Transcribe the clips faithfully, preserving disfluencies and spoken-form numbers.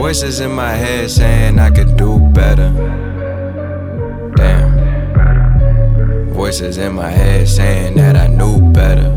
Voices in my head saying I could do better. Damn. Voices in my head saying that I knew better.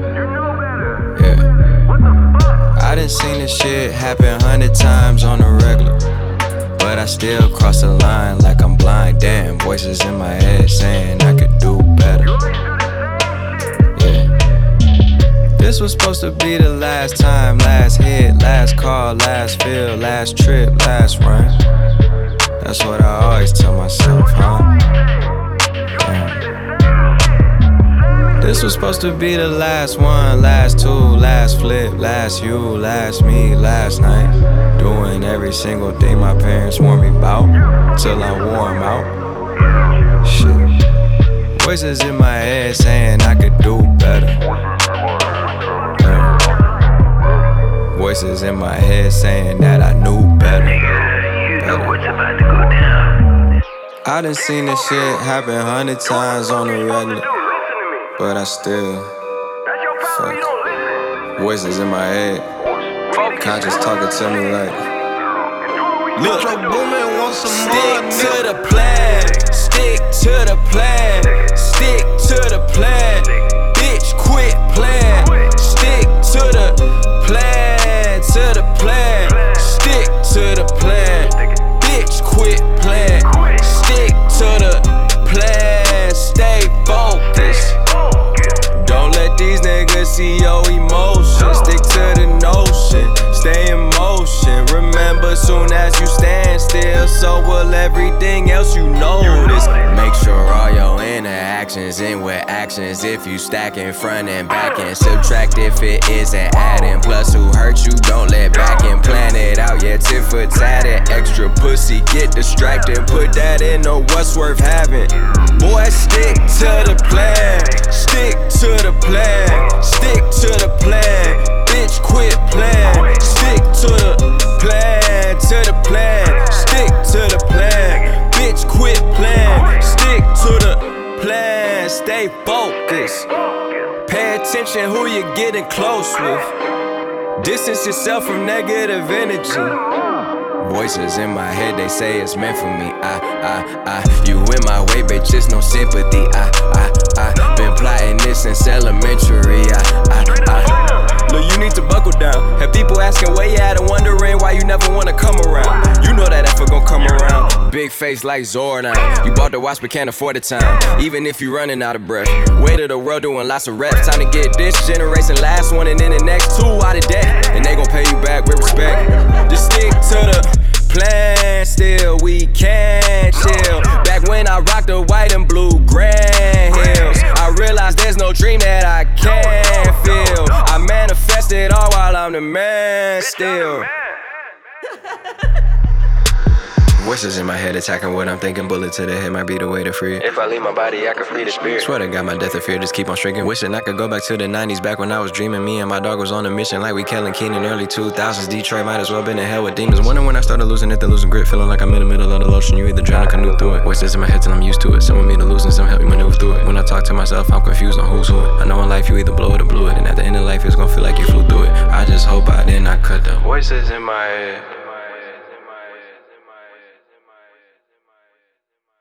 Yeah. I done seen this shit happen hundred times on the regular, but I still cross the line like I'm blind. Damn. Voices in my head saying I could do better. Yeah. This was supposed to be the last time, last hit, last call, last fill, last trip, last run. That's what I always tell myself, huh? Damn. This was supposed to be the last one, last two, last flip, last you, last me, last night. Doing every single thing my parents warned me about, till I wore 'em out. Shit. Voices in my head saying I could do better. Yeah. Voices in my head saying that I knew better. better. I done seen this shit happen hundred times on the regular, but I still fuck. Voices in my head, conscious talking to me like, look, stick to the plan, stick to the plan, stick to the plan, bitch quit playing, stick to the plan, to the plan, stick to the plan, bitch quit playing, stick to the plan, stay focused. Don't let these niggas see your emotions. Stick to the notion, stay in motion. Remember, soon as you stand still, so will everything else you notice. Make sure all your interactions end with actions. If you stack in front and back and subtract if it isn't adding. Plus, who hurt you, don't let back and plan it out. Yeah, tit for tat it. Extra pussy, get distracted. Put that in the what's worth having. Boy, stick to the plan. Stick to the plan. Stick to the plan. Bitch, quit playing. Stick to the plan. To the plan. Stick to the plan. Bitch, quit playing. Stick to the plan. Stay focused. Pay attention who you're getting close with. Distance yourself from negative energy. Voices in my head, they say it's meant for me. I, I, I, you in my way, bitch, just no sympathy. I, I, I, been plotting this since elementary. I, I, I, look, you need to buckle down. Have people asking where you at and wondering why you never wanna come around. You know that effort gon' come around. Big face like Zordon. You bought the watch but can't afford the time, even if you running out of breath. Weight of the world doing lots of reps. Time to get this generation last one and then the next two out of debt. And they gon' pay you back with respect. Just stick to the plan, still we can't chill. Back when I rocked the white and blue Grand Hills, I realized there's no dream that I can't feel. I manifest it all while I'm the man still. Voices in my head attacking what I'm thinking. Bullet to the head might be the way to free it. If I leave my body, I can free the spirit. Swear to God, my death of fear just keep on shrinking. Wishing I could go back to the nineties, back when I was dreaming. Me and my dog was on a mission like we Kellen Keenan. Early two thousands, Detroit might as well been in hell with demons. Wondering when I started losing it, then losing grip. Feeling like I'm in the middle of the ocean. You either drown or canoe through it. Voices in my head till I'm used to it. Some want me to lose and some help me maneuver through it. When I talk to myself, I'm confused on who's who. I know in life you either blow it or blew it, and at the end of life it's gonna feel like you flew through it. I just hope I did not cut the voices in my head.